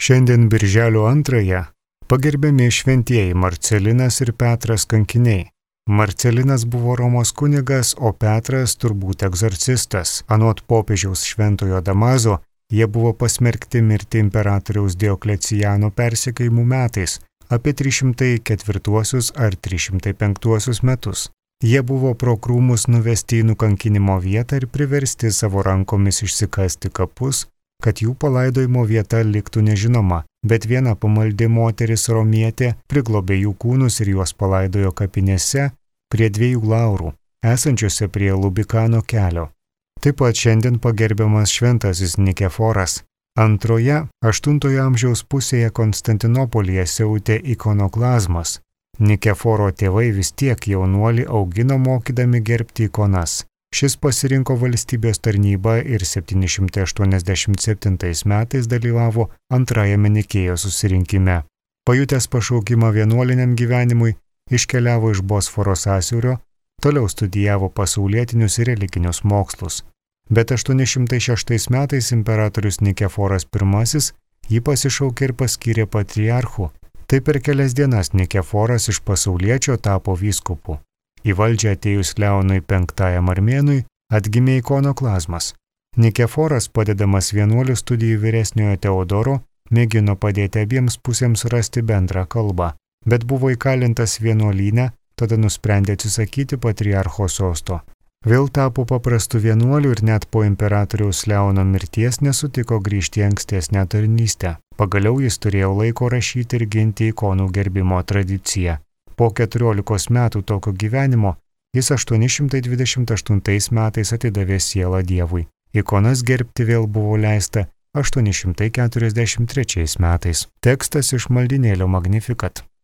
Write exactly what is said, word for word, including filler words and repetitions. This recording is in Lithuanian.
Šiandien birželio antrąją pagerbiami šventieji Marcelinas ir Petras kankiniai. Marcelinas buvo Romos kunigas, o Petras turbūt egzorcistas. Anot popiežiaus Šventojo Damazo, jie buvo pasmerkti mirti imperatoriaus Dioklecijano persekiojimų metais, apie trys šimtai ketvirtuosius ar trys šimtai penktuosius metus. Jie buvo pro krūmus nuvesti į nukankinimo vietą ir priversti savo rankomis išsikasti kapus, kad jų palaidojimo vieta liktų nežinoma, bet viena pamaldi moteris romietė priglobė jų kūnus ir juos palaidojo kapinėse prie dviejų laurų, esančiose prie Lubikano kelio. Taip pat šiandien pagerbiamas šventasis Nikeforas. Antroje, aštuntojo amžiaus pusėje Konstantinopolyje siautė ikonoklazmas. Nikeforo tėvai vis tiek jaunuolį augino mokydami gerbti ikonas. Šis pasirinko valstybės tarnybą ir septyni šimtai aštuoniasdešimt septintais metais dalyvavo antrajame Nikėjos susirinkime. Pajutęs pašaukimą vienuoliniam gyvenimui, iškeliavo iš Bosforo sąsiaurio, toliau studijavo pasaulietinius ir religinius mokslus. Bet aštuoni šimtai šeštais metais imperatorius Nikeforas pirmasis jį pasišaukė ir paskyrė patriarchu. Tai per kelias dienas Nikeforas iš pasauliečio tapo vyskupu. Į valdžią atėjus Leonui penktajam Armėnui atgimė ikonoklazmas. Nikeforas, padedamas vienuolių studijų vyresniojo Teodoro, mėgino padėti abiems pusėms rasti bendrą kalbą, bet buvo įkalintas vienuolyne, tada nusprendė atsisakyti patriarcho sosto. Vėl tapo paprastu vienuoliu ir net po imperatoriaus Leono mirties nesutiko grįžti į ankstesnę tarnystę. Pagaliau jis turėjo laiko rašyti ir ginti ikonų gerbimo tradiciją. Po keturiolikos metų tokio gyvenimo jis aštuoni šimtai dvidešimt aštuntais metais atidavė sielą Dievui. Ikonas gerbti vėl buvo leista aštuoni šimtai keturiasdešimt trečiais metais. Tekstas iš maldynėlio Magnificat.